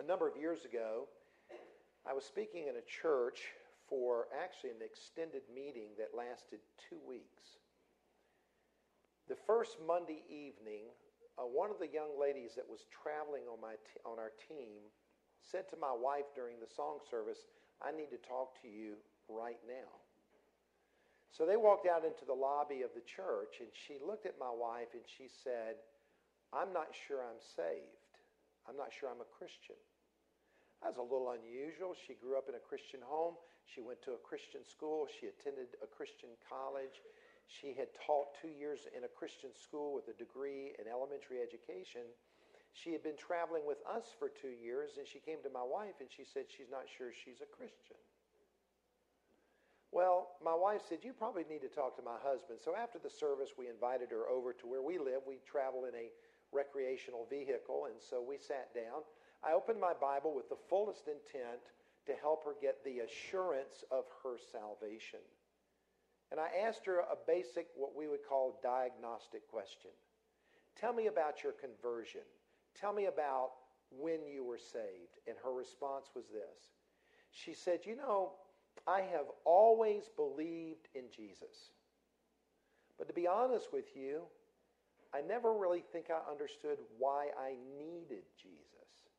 number of years ago, I was speaking in a church for actually an extended meeting that lasted 2 weeks. The first Monday evening, one of the young ladies that was traveling on our team said to my wife during the song service, "I need to talk to you right now." So they walked out into the lobby of the church, and she looked at my wife and she said, "I'm not sure I'm saved. I'm not sure I'm a Christian." That was a little unusual. She grew up in a Christian home. She went to a Christian school. She attended a Christian college. She had taught 2 years in a Christian school with a degree in elementary education. She had been traveling with us for 2 years, and she came to my wife and she said she's not sure she's a Christian. Well, my wife said, "You probably need to talk to my husband." So after the service, we invited her over to where we live. We travel in a recreational vehicle, and so we sat down. I opened my Bible with the fullest intent to help her get the assurance of her salvation. And I asked her a basic, what we would call diagnostic question. Tell me about your conversion. Tell me about when you were saved. And her response was this. She said, I have always believed in Jesus. But to be honest with you, I never really think I understood why I needed Jesus.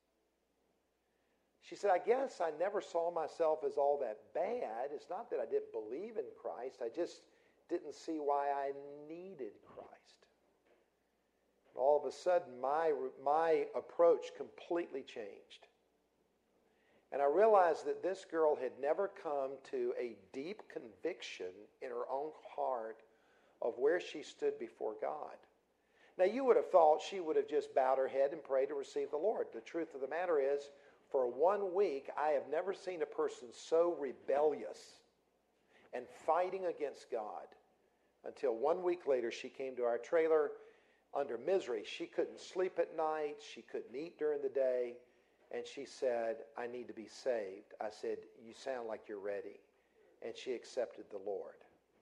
She said, I guess I never saw myself as all that bad. It's not that I didn't believe in Christ. I just didn't see why I needed Christ. And all of a sudden, my approach completely changed. And I realized that this girl had never come to a deep conviction in her own heart of where she stood before God. Now, you would have thought she would have just bowed her head and prayed to receive the Lord. The truth of the matter is, for 1 week, I have never seen a person so rebellious and fighting against God until 1 week later she came to our trailer under misery. She couldn't sleep at night. She couldn't eat during the day. And she said, "I need to be saved." I said, "You sound like you're ready." And she accepted the Lord.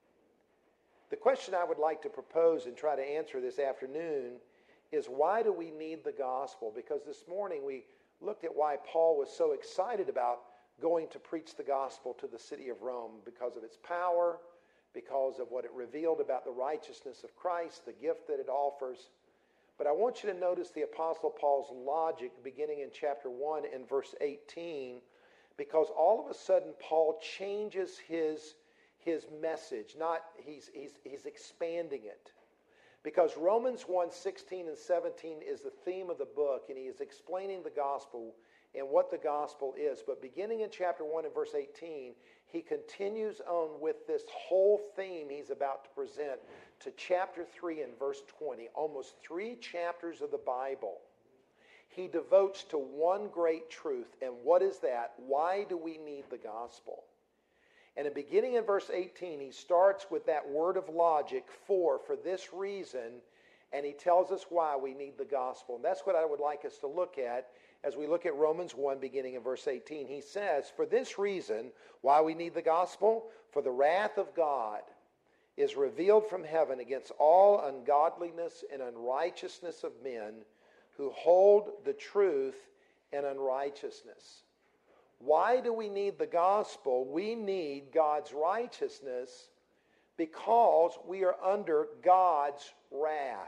The question I would like to propose and try to answer this afternoon is, why do we need the gospel? Because this morning we looked at why Paul was so excited about going to preach the gospel to the city of Rome, because of its power, because of what it revealed about the righteousness of Christ, the gift that it offers. But I want you to notice the Apostle Paul's logic beginning in chapter 1 and verse 18, because all of a sudden Paul changes his message. He's expanding it. Because Romans 1:16 and 17 is the theme of the book, and he is explaining the gospel and what the gospel is. But beginning in chapter 1 and verse 18, he continues on with this whole theme he's about to present to chapter 3 and verse 20. Almost 3 chapters of the Bible he devotes to one great truth. And what is that? Why do we need the gospel? And beginning in verse 18, he starts with that word of logic, for this reason, and he tells us why we need the gospel. And that's what I would like us to look at as we look at Romans 1, beginning in verse 18. He says, for this reason, why we need the gospel? For the wrath of God is revealed from heaven against all ungodliness and unrighteousness of men who hold the truth in unrighteousness. Why do we need the gospel? We need God's righteousness because we are under God's wrath.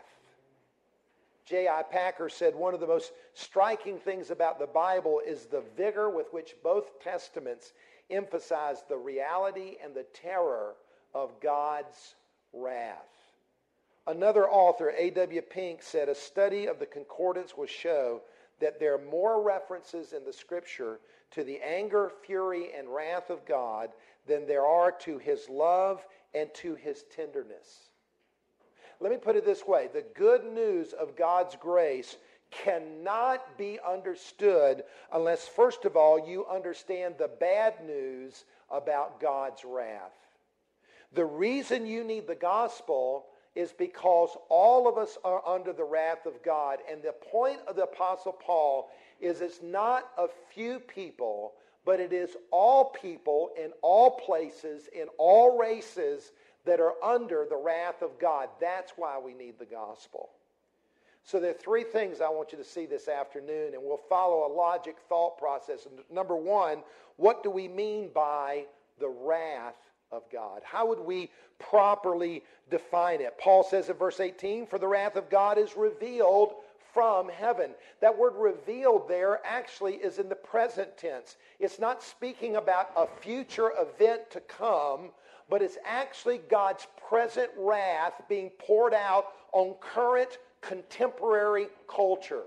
J.I. Packer said one of the most striking things about the Bible is the vigor with which both testaments emphasize the reality and the terror of God's wrath. Another author, A.W. Pink, said a study of the concordance will show that there are more references in the Scripture to the anger, fury, and wrath of God than there are to His love and to His tenderness. Let me put it this way. The good news of God's grace cannot be understood unless, first of all, you understand the bad news about God's wrath. The reason you need the gospel is because all of us are under the wrath of God. And the point of the Apostle Paul is it's not a few people, but it is all people in all places, in all races that are under the wrath of God. That's why we need the gospel. So there are three things I want you to see this afternoon, and we'll follow a logic thought process. Number one, what do we mean by the wrath of God? How would we properly define it? Paul says in verse 18, for the wrath of God is revealed from heaven. That word revealed there actually is in the present tense. It's not speaking about a future event to come, but it's actually God's present wrath being poured out on current contemporary culture.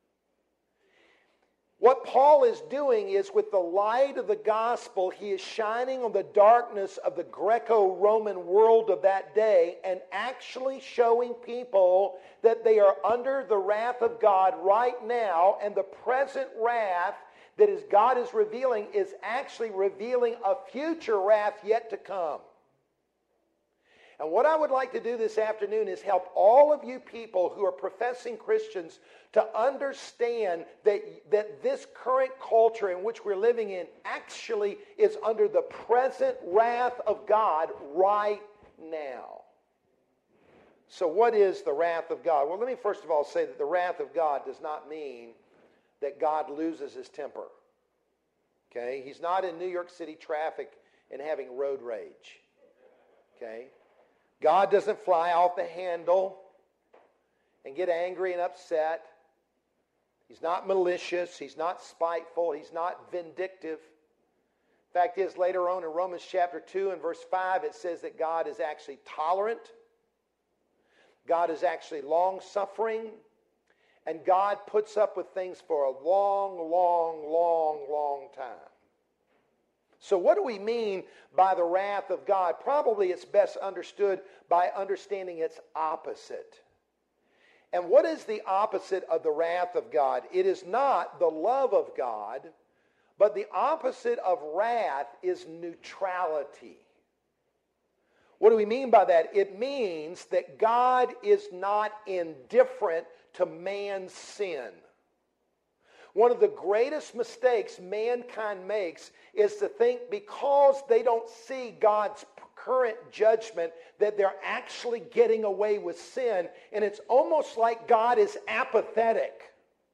What Paul is doing is, with the light of the gospel, he is shining on the darkness of the Greco-Roman world of that day and actually showing people that they are under the wrath of God right now, and the present wrath that God is revealing is actually revealing a future wrath yet to come. And what I would like to do this afternoon is help all of you people who are professing Christians to understand that this current culture in which we're living in actually is under the present wrath of God right now. So what is the wrath of God? Well, let me first of all say that the wrath of God does not mean that God loses his temper. Okay? He's not in New York City traffic and having road rage. Okay? God doesn't fly off the handle and get angry and upset. He's not malicious. He's not spiteful. He's not vindictive. Fact is, later on in Romans chapter 2 and verse 5, it says that God is actually tolerant. God is actually long-suffering. And God puts up with things for a long, long, long, long time. So what do we mean by the wrath of God? Probably it's best understood by understanding its opposite. And what is the opposite of the wrath of God? It is not the love of God, but the opposite of wrath is neutrality. What do we mean by that? It means that God is not indifferent to man's sin. One of the greatest mistakes mankind makes is to think because they don't see God's current judgment that they're actually getting away with sin, and it's almost like God is apathetic.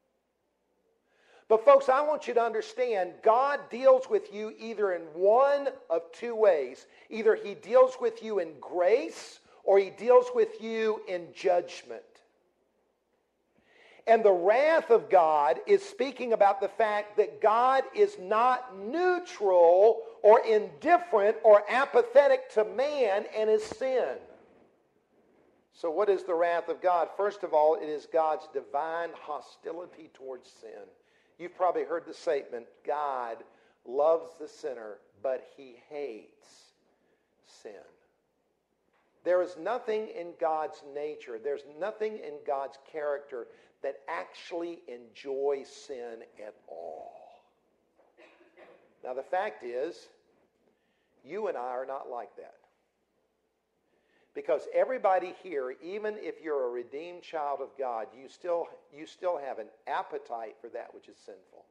But folks, I want you to understand, God deals with you either in one of two ways. Either he deals with you in grace, or he deals with you in judgment. And the wrath of God is speaking about the fact that God is not neutral or indifferent or apathetic to man and his sin. So what is the wrath of God? First of all, it is God's divine hostility towards sin. You've probably heard the statement, God loves the sinner, but he hates sin. There is nothing in God's nature, there's nothing in God's character that actually enjoys sin at all. Now the fact is, you and I are not like that. Because everybody here, even if you're a redeemed child of God, you still have an appetite for that which is sinful.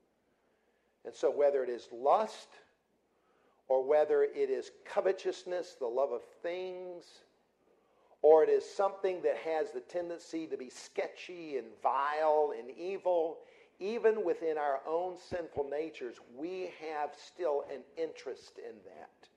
And so whether it is lust, or whether it is covetousness, the love of things, or it is something that has the tendency to be sketchy and vile and evil, even within our own sinful natures, we have still an interest in that.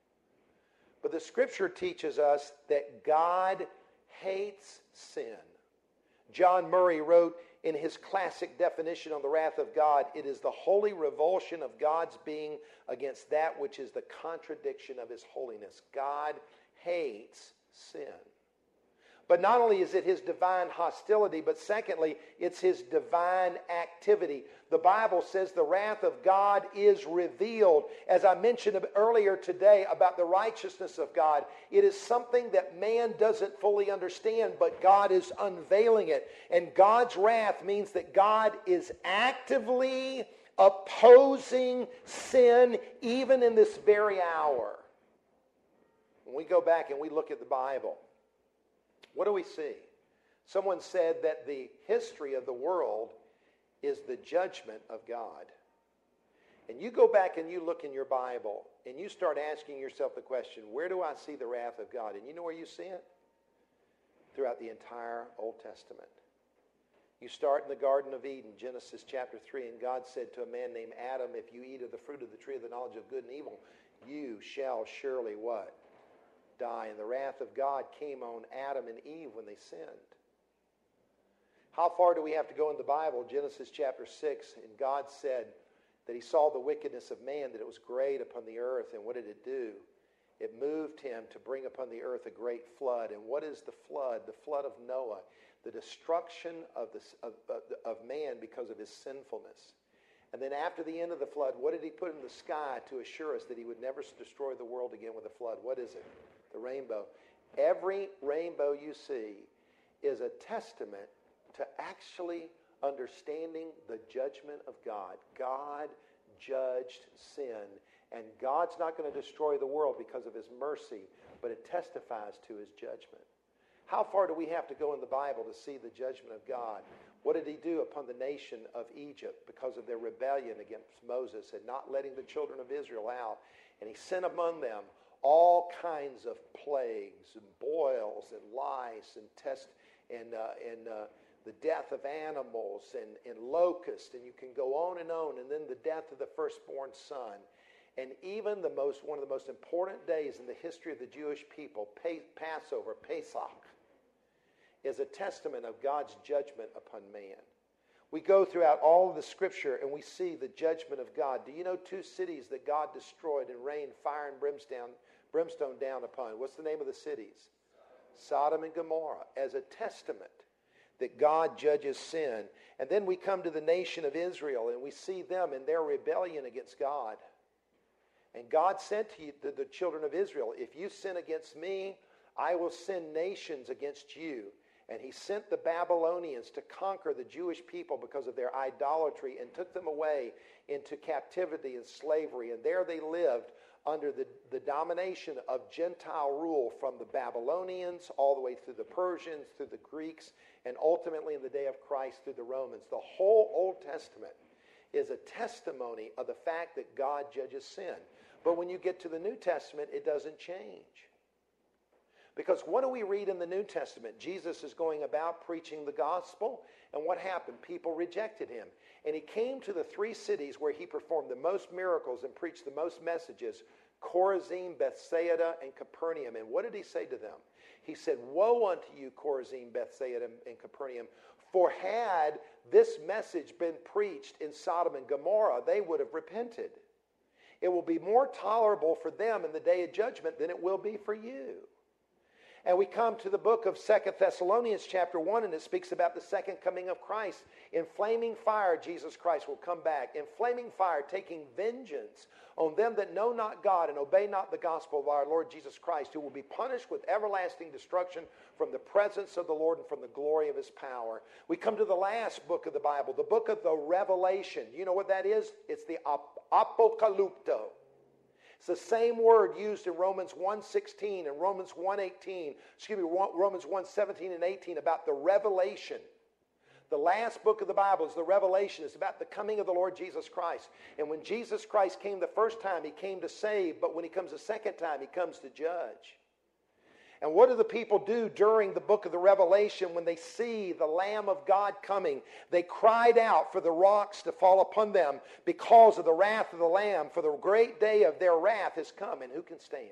But the Scripture teaches us that God hates sin. John Murray wrote in his classic definition on the wrath of God, it is the holy revulsion of God's being against that which is the contradiction of his holiness. God hates sin. But not only is it his divine hostility, but secondly, it's his divine activity. The Bible says the wrath of God is revealed. As I mentioned earlier today about the righteousness of God, it is something that man doesn't fully understand, but God is unveiling it. And God's wrath means that God is actively opposing sin even in this very hour. When we go back and we look at the Bible, what do we see? Someone said that the history of the world is the judgment of God. And you go back and you look in your Bible and you start asking yourself the question, where do I see the wrath of God? And you know where you see it? Throughout the entire Old Testament. You start in the Garden of Eden, Genesis chapter 3, and God said to a man named Adam, if you eat of the fruit of the tree of the knowledge of good and evil, you shall surely what? Die. And the wrath of God came on Adam and Eve when they sinned. How far do we have to go in the Bible? Genesis chapter 6, and God said that he saw the wickedness of man, that it was great upon the earth, and what did it do? It moved him to bring upon the earth a great flood. And what is the flood? The flood of Noah. The destruction of man because of his sinfulness. And then after the end of the flood, what did he put in the sky to assure us that he would never destroy the world again with a flood? What is it? The rainbow. Every rainbow you see is a testament to actually understanding the judgment of God. God judged sin. And God's not going to destroy the world because of his mercy, but it testifies to his judgment. How far do we have to go in the Bible to see the judgment of God? What did he do upon the nation of Egypt because of their rebellion against Moses and not letting the children of Israel out? And he sent among them all kinds of plagues and boils and lice and the death of animals and locusts, and you can go on, and then the death of the firstborn son. And even one of the most important days in the history of the Jewish people, Passover, Pesach, is a testament of God's judgment upon man. We go throughout all of the scripture and we see the judgment of God. Do you know 2 cities that God destroyed and rained fire and brimstone down upon? What's the name of the cities? Sodom and Gomorrah, as a testament that God judges sin. And then we come to the nation of Israel and we see them in their rebellion against God. And God said to the children of Israel, if you sin against me, I will send nations against you. And he sent the Babylonians to conquer the Jewish people because of their idolatry and took them away into captivity and slavery. And there they lived under the domination of Gentile rule from the Babylonians all the way through the Persians, through the Greeks, and ultimately in the day of Christ through the Romans. The whole Old Testament is a testimony of the fact that God judges sin. But when you get to the New Testament, it doesn't change. Because what do we read in the New Testament? Jesus is going about preaching the gospel, and what happened? People rejected him. And he came to the 3 cities where he performed the most miracles and preached the most messages, Chorazin, Bethsaida, and Capernaum. And what did he say to them? He said, woe unto you, Chorazin, Bethsaida, and Capernaum, for had this message been preached in Sodom and Gomorrah, they would have repented. It will be more tolerable for them in the day of judgment than it will be for you. And we come to the book of 2 Thessalonians chapter 1, and it speaks about the second coming of Christ. In flaming fire, Jesus Christ will come back. In flaming fire, taking vengeance on them that know not God and obey not the gospel of our Lord Jesus Christ, who will be punished with everlasting destruction from the presence of the Lord and from the glory of his power. We come to the last book of the Bible, the book of the Revelation. You know what that is? It's the Apocalypto. It's the same word used in Romans 1:16 and Romans 1:18, Romans 1:17 and 18 about the revelation. The last book of the Bible is the Revelation. It's about the coming of the Lord Jesus Christ. And when Jesus Christ came the first time, he came to save, but when he comes the second time, he comes to judge. And what do the people do during the book of the Revelation when they see the Lamb of God coming? They cried out for the rocks to fall upon them because of the wrath of the Lamb, for the great day of their wrath has come, and who can stand?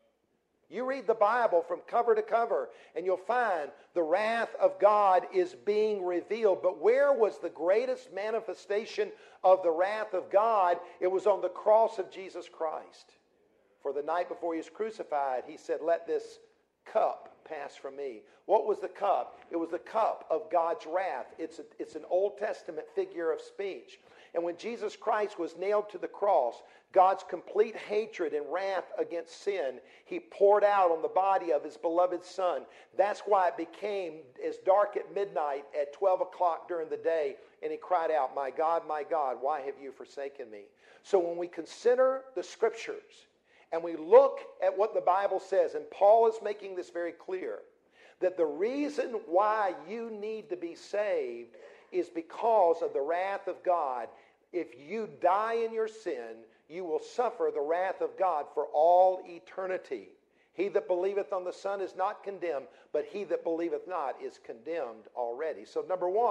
You read the Bible from cover to cover, and you'll find the wrath of God is being revealed. But where was the greatest manifestation of the wrath of God? It was on the cross of Jesus Christ. For the night before he was crucified, he said, let this cup pass from me. What was the cup? It was the cup of God's wrath. It's an Old Testament figure of speech. And when Jesus Christ was nailed to the cross, God's complete hatred and wrath against sin, he poured out on the body of his beloved Son. That's why it became as dark at midnight at 12 o'clock during the day, and he cried out, my God, why have you forsaken me? So when we consider the Scriptures, and we look at what the Bible says, and Paul is making this very clear, that the reason why you need to be saved is because of the wrath of God. If you die in your sin, you will suffer the wrath of God for all eternity. He that believeth on the Son is not condemned, but he that believeth not is condemned already. So number one,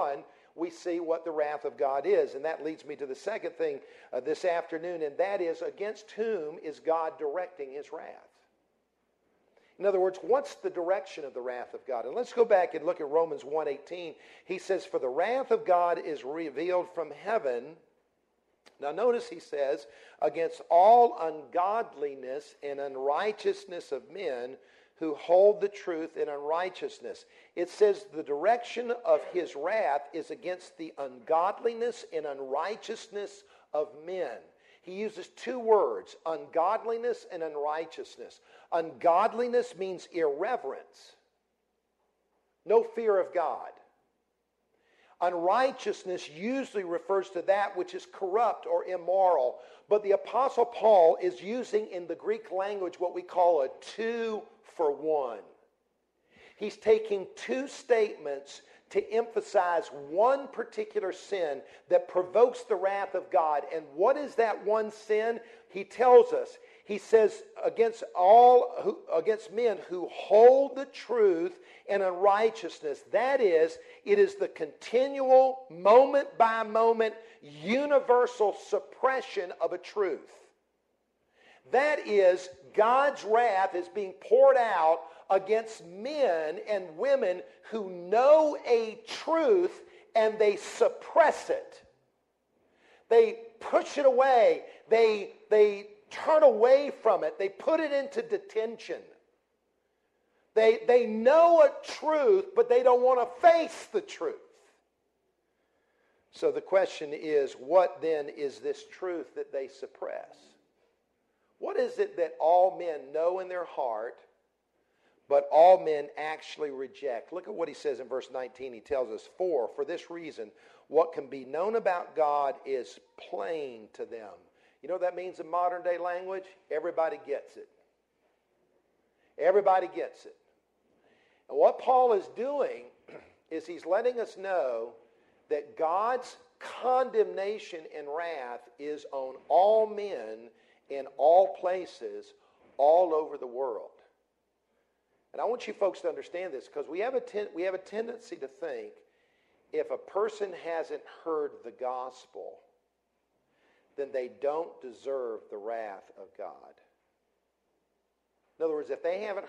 we see what the wrath of God is. And that leads me to the second thing this afternoon, and that is, against whom is God directing his wrath? In other words, what's the direction of the wrath of God? And let's go back and look at Romans 1:18. He says, for the wrath of God is revealed from heaven. Now notice he says, against all ungodliness and unrighteousness of men who hold the truth in unrighteousness. It says the direction of his wrath is against the ungodliness and unrighteousness of men. He uses two words, ungodliness and unrighteousness. Ungodliness means irreverence, no fear of God. Unrighteousness usually refers to that which is corrupt or immoral. But the Apostle Paul is using in the Greek language what we call a 2-for-1. He's taking two statements to emphasize one particular sin that provokes the wrath of God. And what is that one sin? He tells us. He says, against men who hold the truth in unrighteousness. That is, it is the continual, moment by moment, universal suppression of a truth. That is, God's wrath is being poured out against men and women who know a truth and they suppress it. They push it away. They turn away from it. They put it into detention. They know a truth, but they don't want to face the truth. So the question is, what then is this truth that they suppress? What is it that all men know in their heart, but all men actually reject? Look at what he says in verse 19. He tells us, for this reason, what can be known about God is plain to them. You know what that means in modern day language? Everybody gets it. Everybody gets it. And what Paul is doing is he's letting us know that God's condemnation and wrath is on all men in all places all over the world. And I want you folks to understand this, because we have a tendency to think if a person hasn't heard the gospel, then they don't deserve the wrath of God. In other words, if they haven't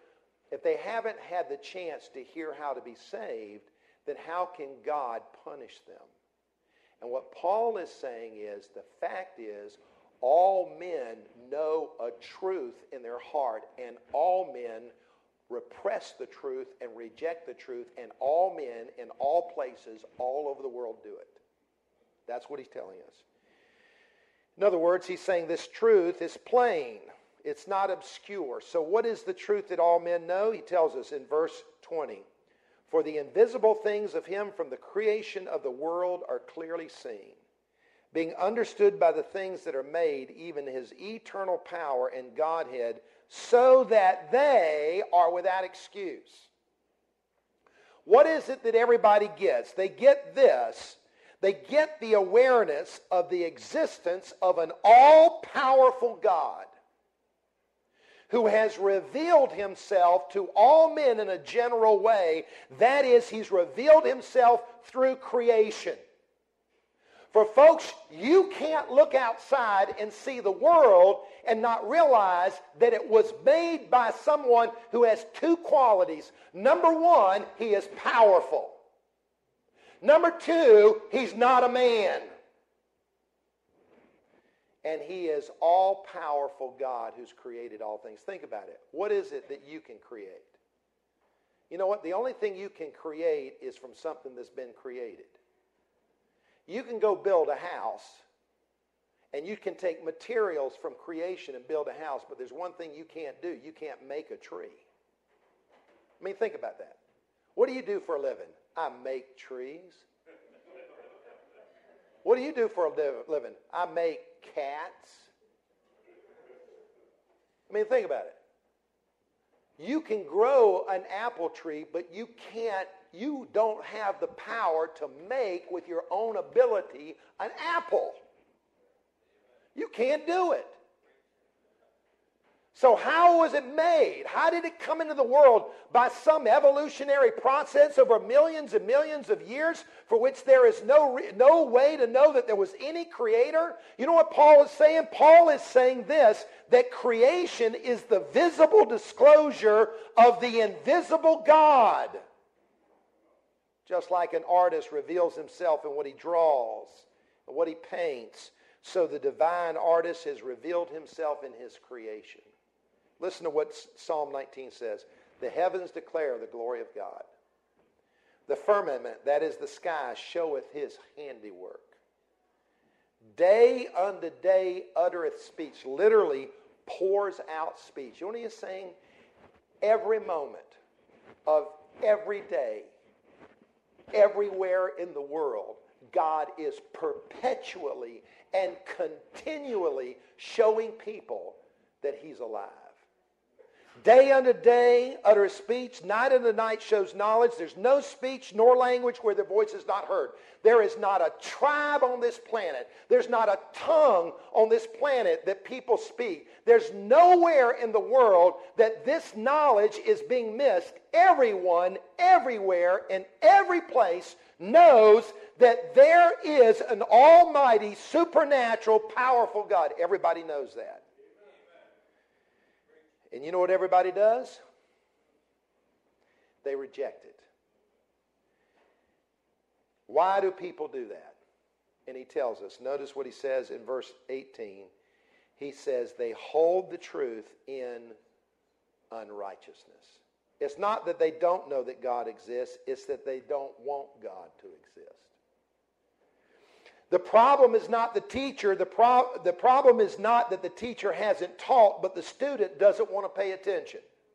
had the chance to hear how to be saved, then how can God punish them? And what Paul is saying is, the fact is, all men know a truth in their heart, and all men repress the truth and reject the truth, and all men in all places all over the world do it. That's what he's telling us. In other words, he's saying this truth is plain. It's not obscure. So what is the truth that all men know? He tells us in verse 20. For the invisible things of him from the creation of the world are clearly seen, being understood by the things that are made, even his eternal power and Godhead, so that they are without excuse. What is it that everybody gets? They get this. They get the awareness of the existence of an all-powerful God who has revealed himself to all men in a general way. That is, he's revealed himself through creation. For folks, you can't look outside and see the world and not realize that it was made by someone who has two qualities. Number one, he is powerful. Number two, he's not a man. And he is all-powerful God who's created all things. Think about it. What is it that you can create? You know what? The only thing you can create is from something that's been created. You can go build a house, and you can take materials from creation and build a house, but there's one thing you can't do. You can't make a tree. I mean, think about that. What do you do for a living? I make trees. What do you do for a living? I make cats. I mean, think about it. You can grow an apple tree, but you don't have the power to make with your own ability an apple. You can't do it. So how was it made? How did it come into the world? By some evolutionary process over millions and millions of years for which there is no way to know that there was any creator? You know what Paul is saying? Paul is saying this, that creation is the visible disclosure of the invisible God. Just like an artist reveals himself in what he draws and what he paints, so the divine artist has revealed himself in his creation. Listen to what Psalm 19 says. The heavens declare the glory of God. The firmament, that is the sky, showeth his handiwork. Day unto day uttereth speech. Literally pours out speech. You know what he is saying? Every moment of every day, everywhere in the world, God is perpetually and continually showing people that he's alive. Day unto day uttereth speech, night unto night shows knowledge. There's no speech nor language where their voice is not heard. There is not a tribe on this planet. There's not a tongue on this planet that people speak. There's nowhere in the world that this knowledge is being missed. Everyone, everywhere, in every place knows that there is an almighty, supernatural, powerful God. Everybody knows that. And you know what everybody does? They reject it. Why do people do that? And he tells us, notice what he says in verse 18. He says, they hold the truth in unrighteousness. It's not that they don't know that God exists, it's that they don't want God to exist. The problem is not the teacher. The problem is not that the teacher hasn't taught, but the student doesn't want to pay attention.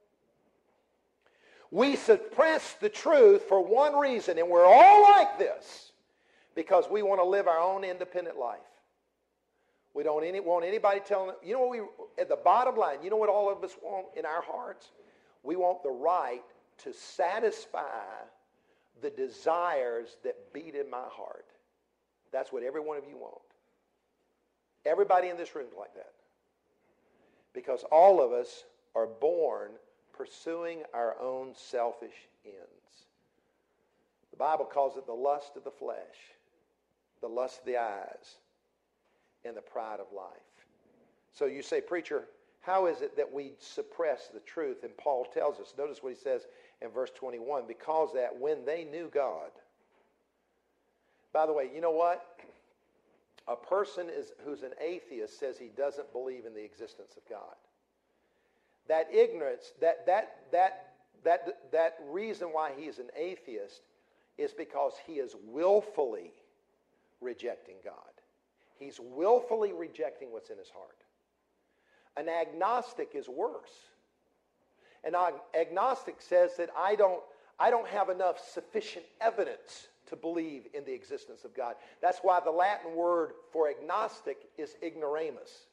We suppress the truth for one reason, and we're all like this, because we want to live our own independent life. We don't want anybody telling us. You know what at the bottom line, you know what all of us want in our hearts? We want the right to satisfy the desires that beat in my heart. That's what every one of you want. Everybody in this room is like that. Because all of us are born pursuing our own selfish ends. The Bible calls it the lust of the flesh, the lust of the eyes, and the pride of life. So you say, preacher, how is it that we suppress the truth? And Paul tells us, notice what he says in verse 21, because that when they knew God. By the way, you know what? A person who's an atheist says he doesn't believe in the existence of God. That ignorance, that reason why he's an atheist is because he is willfully rejecting God. He's willfully rejecting what's in his heart. An agnostic is worse. An agnostic says that I don't have enough sufficient evidence to believe in the existence of God. That's why the Latin word for agnostic is ignoramus.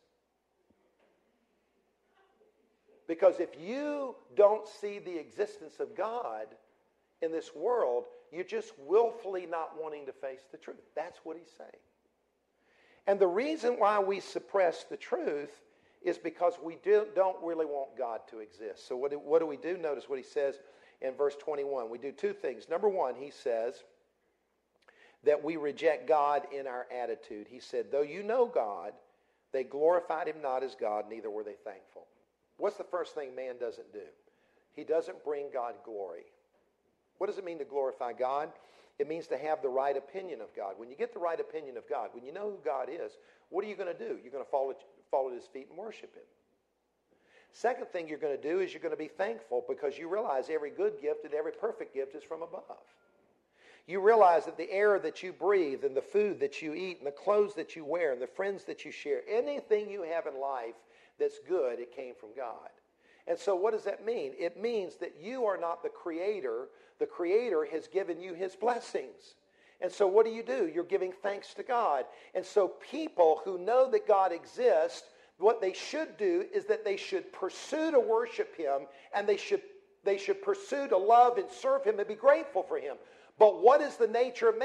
Because if you don't see the existence of God in this world, you're just willfully not wanting to face the truth. That's what he's saying. And the reason why we suppress the truth is because we don't really want God to exist. So what do we do? Notice what he says in verse 21. We do two things. Number one, he says that we reject God in our attitude. He said, though you know God, they glorified him not as God, neither were they thankful. What's the first thing man doesn't do? He doesn't bring God glory. What does it mean to glorify God? It means to have the right opinion of God. When you get the right opinion of God, when you know who God is, what are you going to do? You're going to fall at his feet and worship him. Second thing you're going to do is you're going to be thankful because you realize every good gift and every perfect gift is from above. You realize that the air that you breathe and the food that you eat and the clothes that you wear and the friends that you share, anything you have in life that's good, it came from God. And so what does that mean? It means that you are not the creator. The Creator has given you his blessings. And so what do? You're giving thanks to God. And so people who know that God exists, what they should do is that they should pursue to worship him, and they should pursue to love and serve him and be grateful for him. But what is the nature of man?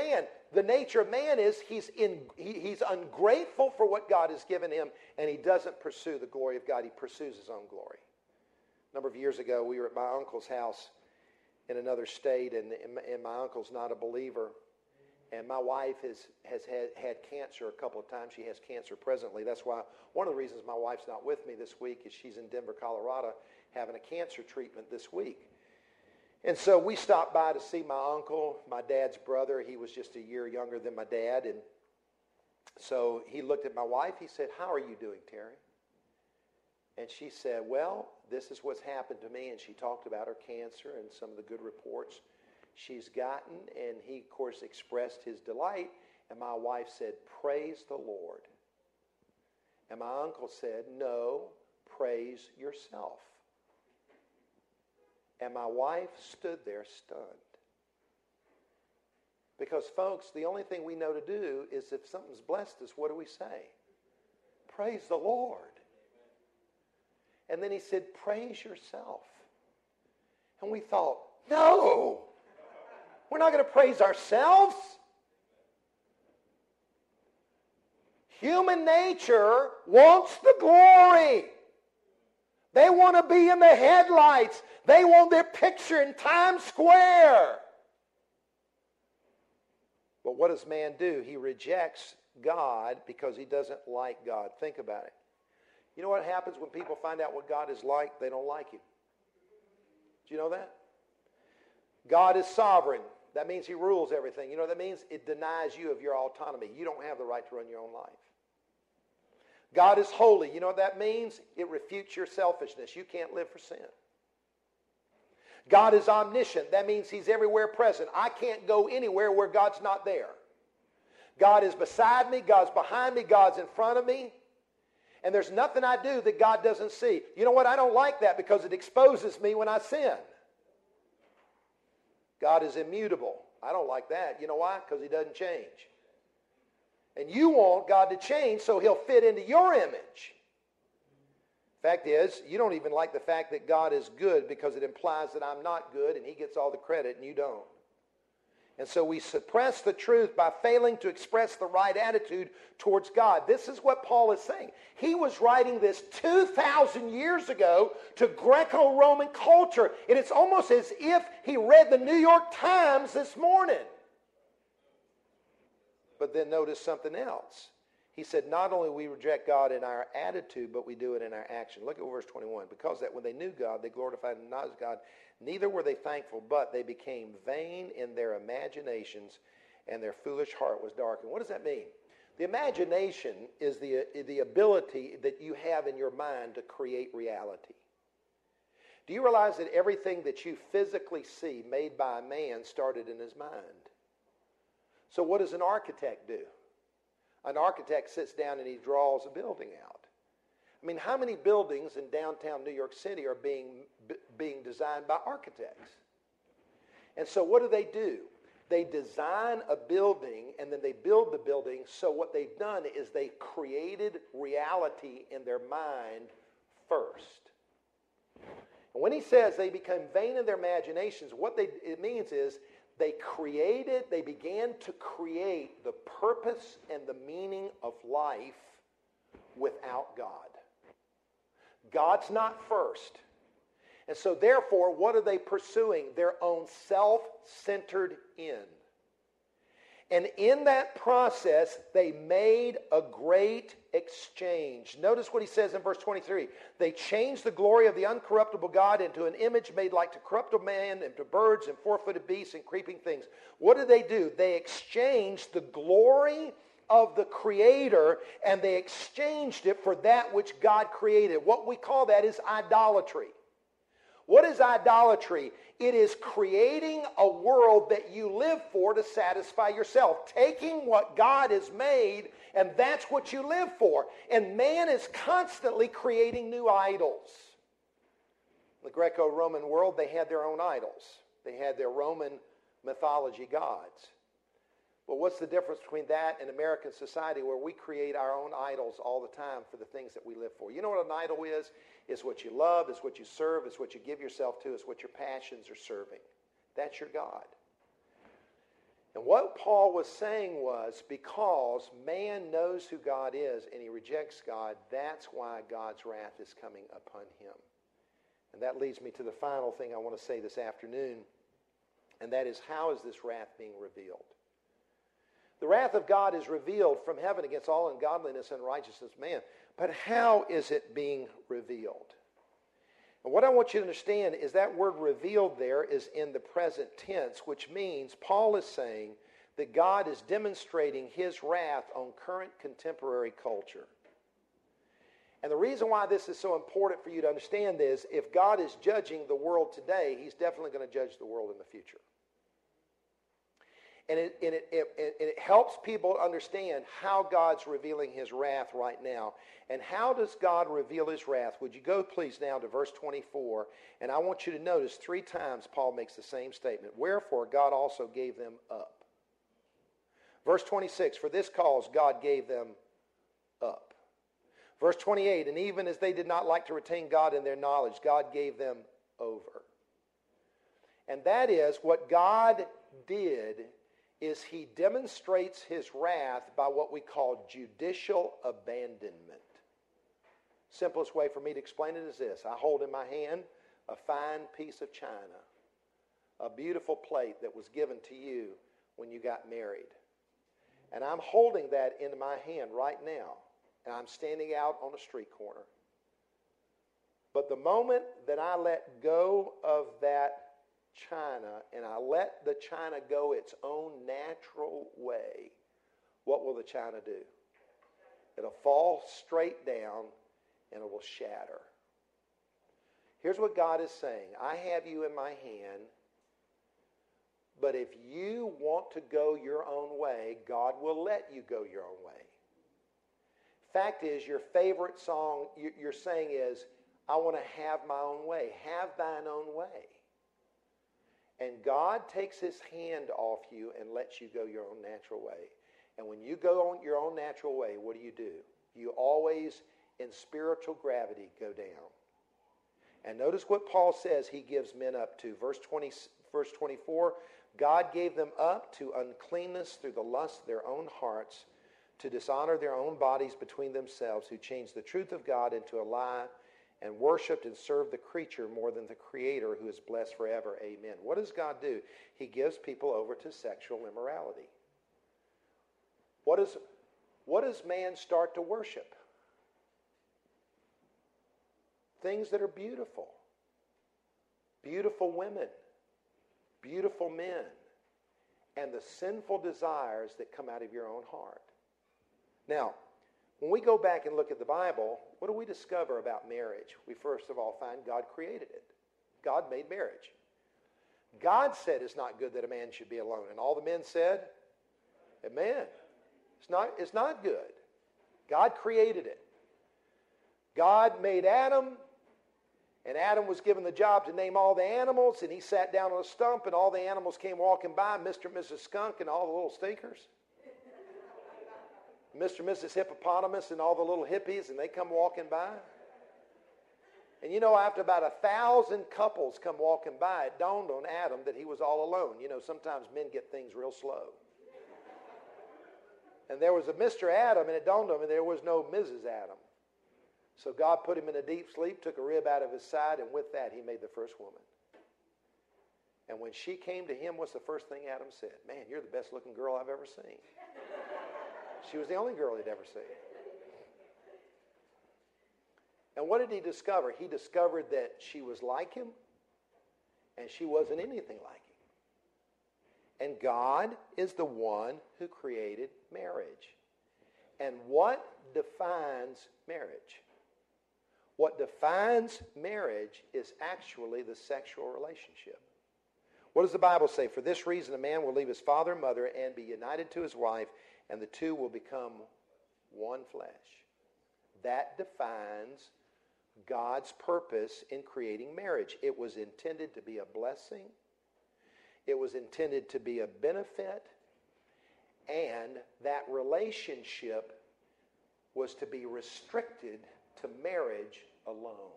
the nature of man is he's ungrateful for what God has given him, and he doesn't pursue the glory of God. He pursues his own glory. A number of years ago, we were at my uncle's house in another state, and my uncle's not a believer. And my wife has had cancer a couple of times. She has cancer presently. That's why one of the reasons my wife's not with me this week is she's in Denver, Colorado, having a cancer treatment this week. And so we stopped by to see my uncle, my dad's brother. He was just a year younger than my dad. And so he looked at my wife. He said, "How are you doing, Terry?" And she said, "Well, this is what's happened to me." And she talked about her cancer and some of the good reports she's gotten, and he, of course, expressed his delight, and my wife said, "Praise the Lord." And my uncle said, "No, praise yourself." And my wife stood there stunned. Because, folks, the only thing we know to do is if something's blessed us, what do we say? Praise the Lord. And then he said, "Praise yourself." And we thought, no! We're not going to praise ourselves. Human nature wants the glory. They want to be in the headlights. They want their picture in Times Square. But what does man do? He rejects God because he doesn't like God. Think about it. You know what happens when people find out what God is like? They don't like him. Do you know that? God is sovereign. That means he rules everything. You know what that means? It denies you of your autonomy. You don't have the right to run your own life. God is holy. You know what that means? It refutes your selfishness. You can't live for sin. God is omniscient. That means he's everywhere present. I can't go anywhere where God's not there. God is beside me. God's behind me. God's in front of me. And there's nothing I do that God doesn't see. You know what? I don't like that because it exposes me when I sin. God is immutable. I don't like that. You know why? Because he doesn't change. And you want God to change so he'll fit into your image. Fact is, you don't even like the fact that God is good because it implies that I'm not good and he gets all the credit and you don't. And so we suppress the truth by failing to express the right attitude towards God. This is what Paul is saying. He was writing this 2,000 years ago to Greco-Roman culture. And it's almost as if he read the New York Times this morning. But then notice something else. He said, not only we reject God in our attitude, but we do it in our action. Look at verse 21. Because that when they knew God, they glorified him not as God. Neither were they thankful, but they became vain in their imaginations, and their foolish heart was darkened. What does that mean? The imagination is the ability that you have in your mind to create reality. Do you realize that everything that you physically see made by a man started in his mind? So what does an architect do? An architect sits down and he draws a building out. I mean, how many buildings in downtown New York City are being designed by architects? And so what do? They design a building and then they build the building. So what they've done is they created reality in their mind first. And when he says they become vain in their imaginations, it means is they began to create the purpose and the meaning of life without God. God's not first. And so therefore, what are they pursuing? Their own self-centered end. And in that process, they made a great exchange. Notice what he says in verse 23. They changed the glory of the uncorruptible God into an image made like to corruptible man, and to birds and four-footed beasts and creeping things. What did they do? They exchanged the glory of the Creator, and they exchanged it for that which God created. What we call that is idolatry. What is idolatry? It is creating a world that you live for to satisfy yourself. Taking what God has made, and that's what you live for. And man is constantly creating new idols. In the Greco-Roman world, they had their own idols. They had their Roman mythology gods. But what's the difference between that and American society, where we create our own idols all the time for the things that we live for? You know what an idol is? It's what you love, it's what you serve, it's what you give yourself to, it's what your passions are serving. That's your God. And what Paul was saying was, because man knows who God is and he rejects God, that's why God's wrath is coming upon him. And that leads me to the final thing I want to say this afternoon, and that is, how is this wrath being revealed? The wrath of God is revealed from heaven against all ungodliness and unrighteousness of man. But how is it being revealed? And what I want you to understand is that word revealed there is in the present tense, which means Paul is saying that God is demonstrating his wrath on current contemporary culture. And the reason why this is so important for you to understand is, if God is judging the world today, he's definitely going to judge the world in the future. And it helps people understand how God's revealing his wrath right now. And how does God reveal his wrath? Would you go please now to verse 24. And I want you to notice 3 times Paul makes the same statement. Wherefore God also gave them up. Verse 26, for this cause God gave them up. Verse 28, and even as they did not like to retain God in their knowledge, God gave them over. And that is, what God did is he demonstrates his wrath by what we call judicial abandonment. Simplest way for me to explain it is this. I hold in my hand a fine piece of china, a beautiful plate that was given to you when you got married. And I'm holding that in my hand right now, and I'm standing out on a street corner. But the moment that I let go of that china and I let the china go its own natural way, what will the china do? It'll fall straight down and it will shatter. Here's what God is saying. I have you in my hand, but if you want to go your own way, God will let you go your own way. Fact is, your favorite song you're saying is, I want to have my own way. Have thine own way. And God takes his hand off you and lets you go your own natural way. And when you go on your own natural way, what do? You always, in spiritual gravity, go down. And notice what Paul says he gives men up to. Verse 24, God gave them up to uncleanness through the lust of their own hearts, to dishonor their own bodies between themselves, who changed the truth of God into a lie, and worshipped and served the creature more than the Creator, who is blessed forever. Amen. What does God do? He gives people over to sexual immorality. What does man start to worship? Things that are beautiful. Beautiful women. Beautiful men. And the sinful desires that come out of your own heart. Now, when we go back and look at the Bible, what do we discover about marriage? We first of all find God created it. God made marriage. God said it's not good that a man should be alone. And all the men said, amen. It's not good. God created it. God made Adam, and Adam was given the job to name all the animals, and he sat down on a stump, and all the animals came walking by, Mr. and Mrs. Skunk and all the little stinkers. Mr. and Mrs. Hippopotamus and all the little hippies, and they come walking by. And you know, after about 1,000 couples come walking by, it dawned on Adam that he was all alone. You know, sometimes men get things real slow. And there was a Mr. Adam, and it dawned on him there was no Mrs. Adam. So God put him in a deep sleep, took a rib out of his side, and with that he made the first woman. And when she came to him, what's the first thing Adam said? Man, you're the best looking girl I've ever seen. She was the only girl he'd ever seen. And what did he discover? He discovered that she was like him, and she wasn't anything like him. And God is the one who created marriage. And what defines marriage? What defines marriage is actually the sexual relationship. What does the Bible say? For this reason, a man will leave his father and mother and be united to his wife, and the two will become one flesh. That defines God's purpose in creating marriage. It was intended to be a blessing. It was intended to be a benefit. And that relationship was to be restricted to marriage alone.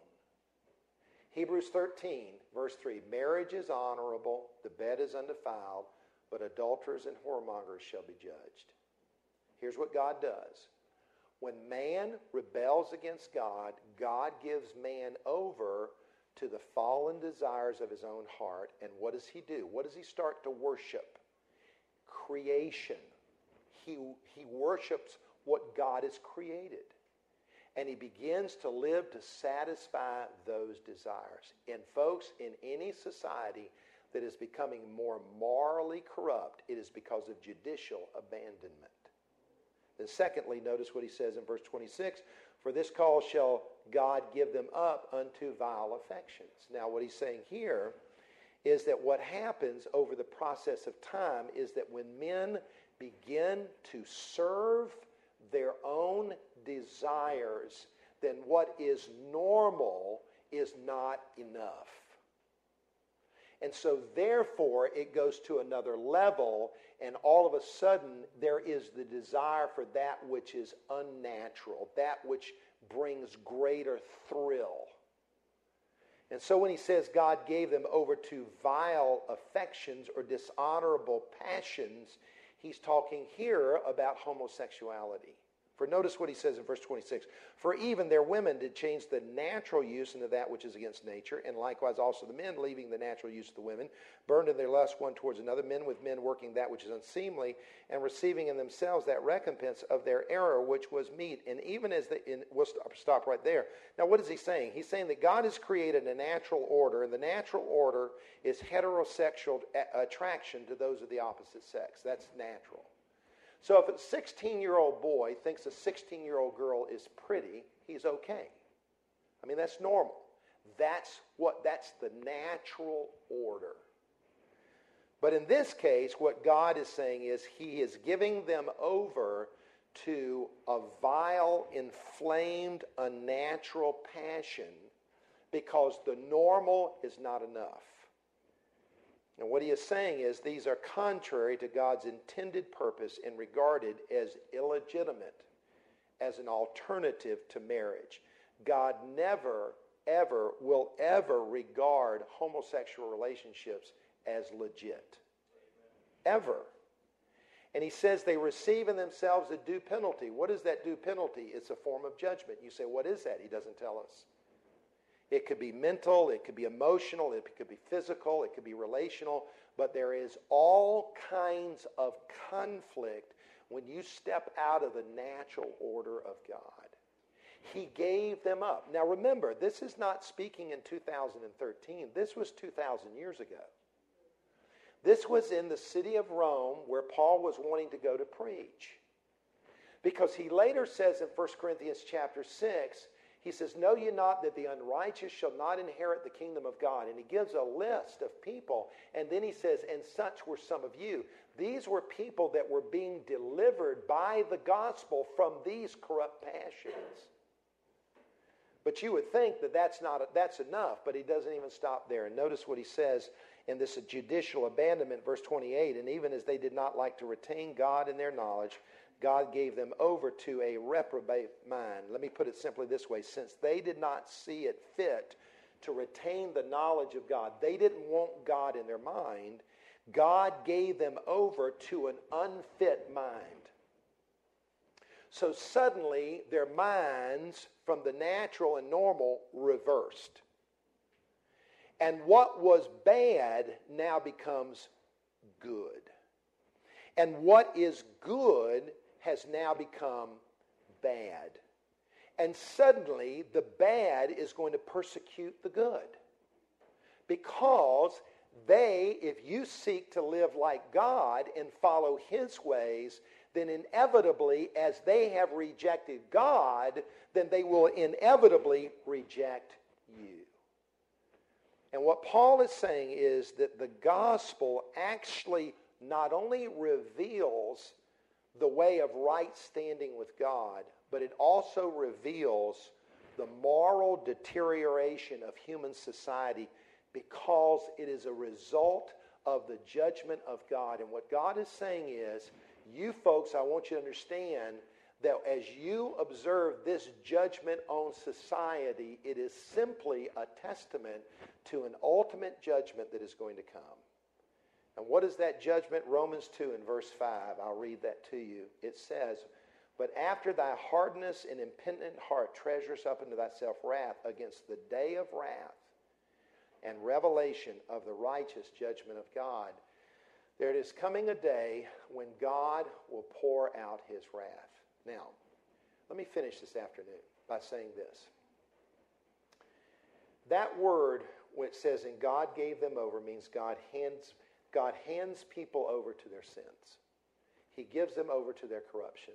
Hebrews 13, verse 3, marriage is honorable, the bed is undefiled, but adulterers and whoremongers shall be judged. Here's what God does. When man rebels against God, God gives man over to the fallen desires of his own heart. And what does he do? What does he start to worship? Creation. He worships what God has created. And he begins to live to satisfy those desires. And folks, in any society that is becoming more morally corrupt, it is because of judicial abandonment. Then secondly, notice what he says in verse 26, for this cause shall God give them up unto vile affections. Now what he's saying here is that what happens over the process of time is that when men begin to serve their own desires, then what is normal is not enough. And so therefore it goes to another level, and all of a sudden there is the desire for that which is unnatural, that which brings greater thrill. And so when he says God gave them over to vile affections or dishonorable passions, he's talking here about homosexuality. For notice what he says in verse 26. For even their women did change the natural use into that which is against nature, and likewise also the men, leaving the natural use of the women, burned in their lust one towards another, men with men working that which is unseemly, and receiving in themselves that recompense of their error which was meet. And even as we'll stop right there. Now what is he saying? He's saying that God has created a natural order, and the natural order is heterosexual attraction to those of the opposite sex. That's natural. So if a 16-year-old boy thinks a 16-year-old girl is pretty, he's okay. I mean, that's normal. That's the natural order. But in this case, what God is saying is he is giving them over to a vile, inflamed, unnatural passion because the normal is not enough. And what he is saying is these are contrary to God's intended purpose and regarded as illegitimate, as an alternative to marriage. God never, ever, will ever regard homosexual relationships as legit. Ever. And he says they receive in themselves a due penalty. What is that due penalty? It's a form of judgment. You say, what is that? He doesn't tell us. It could be mental, it could be emotional, it could be physical, it could be relational, but there is all kinds of conflict when you step out of the natural order of God. He gave them up. Now remember, this is not speaking in 2013. This was 2,000 years ago. This was in the city of Rome where Paul was wanting to go to preach. Because he later says in 1 Corinthians chapter 6, he says, know ye not that the unrighteous shall not inherit the kingdom of God? And he gives a list of people. And then he says, and such were some of you. These were people that were being delivered by the gospel from these corrupt passions. But you would think that that's enough, but he doesn't even stop there. And notice what he says in this judicial abandonment, verse 28. And even as they did not like to retain God in their knowledge, God gave them over to a reprobate mind. Let me put it simply this way. Since they did not see it fit to retain the knowledge of God, they didn't want God in their mind, God gave them over to an unfit mind. So suddenly their minds from the natural and normal reversed. And what was bad now becomes good. And what is good has now become bad. And suddenly the bad is going to persecute the good. Because if you seek to live like God and follow His ways, then inevitably, as they have rejected God, then they will inevitably reject you. And what Paul is saying is that the gospel actually not only reveals the way of right standing with God, but it also reveals the moral deterioration of human society because it is a result of the judgment of God. And what God is saying is, you folks, I want you to understand that as you observe this judgment on society, it is simply a testament to an ultimate judgment that is going to come. And what is that judgment? Romans 2 in verse 5. I'll read that to you. It says, "But after thy hardness and impenitent heart treasures up unto thyself wrath against the day of wrath and revelation of the righteous judgment of God, there is coming a day when God will pour out his wrath." Now, let me finish this afternoon by saying this. That word, when it says, "and God gave them over," means God hands people over to their sins. He gives them over to their corruption.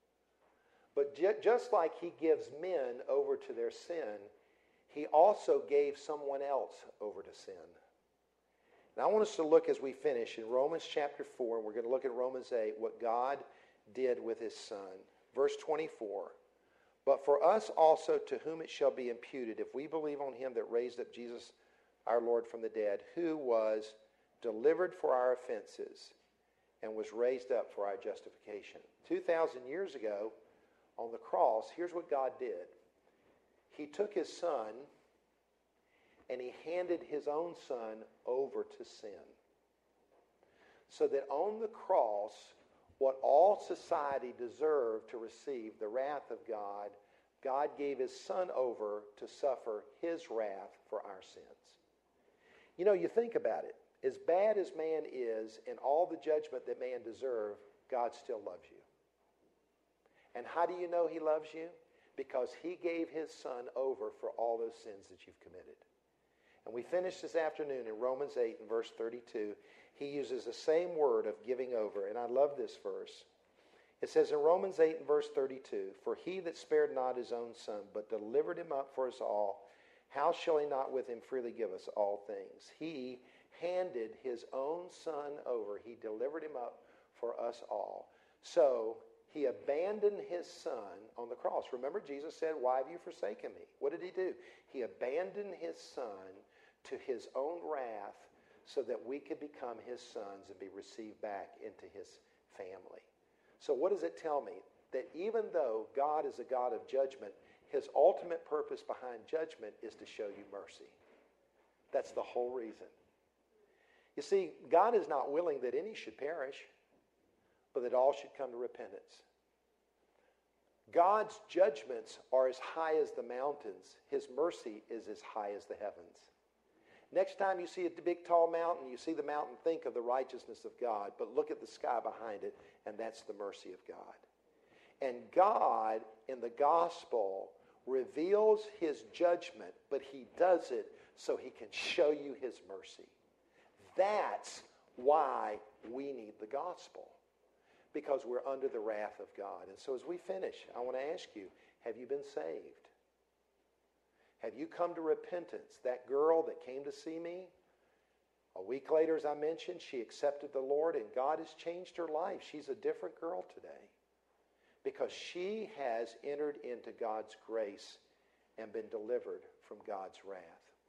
But just like he gives men over to their sin, he also gave someone else over to sin. Now I want us to look as we finish in Romans chapter 4, and we're going to look at Romans 8, what God did with his Son. Verse 24, "But for us also to whom it shall be imputed, if we believe on him that raised up Jesus our Lord from the dead, who was delivered for our offenses and was raised up for our justification." 2,000 years ago on the cross, here's what God did. He took his Son and he handed his own Son over to sin. So that on the cross, what all society deserved to receive, the wrath of God, God gave his Son over to suffer his wrath for our sins. You know, you think about it. As bad as man is and all the judgment that man deserves, God still loves you. And how do you know he loves you? Because he gave his Son over for all those sins that you've committed. And we finish this afternoon in Romans 8 and verse 32. He uses the same word of giving over. And I love this verse. It says in Romans 8 and verse 32, "For he that spared not his own Son, but delivered him up for us all, how shall he not with him freely give us all things? He handed his own Son over." He delivered him up for us all. So he abandoned his Son on the cross. Remember, Jesus said, "Why have you forsaken me?" What did he do? He abandoned his Son to his own wrath so that we could become his sons and be received back into his family. So what does it tell me? That even though God is a God of judgment, his ultimate purpose behind judgment is to show you mercy. That's the whole reason. You see, God is not willing that any should perish, but that all should come to repentance. God's judgments are as high as the mountains. His mercy is as high as the heavens. Next time you see a big tall mountain, you see the mountain, think of the righteousness of God, but look at the sky behind it, and that's the mercy of God. And God, in the gospel, reveals his judgment, but he does it so he can show you his mercy. That's why we need the gospel, because we're under the wrath of God. And so as we finish, I want to ask you, have you been saved? Have you come to repentance? That girl that came to see me, a week later, as I mentioned, she accepted the Lord, and God has changed her life. She's a different girl today because she has entered into God's grace and been delivered from God's wrath.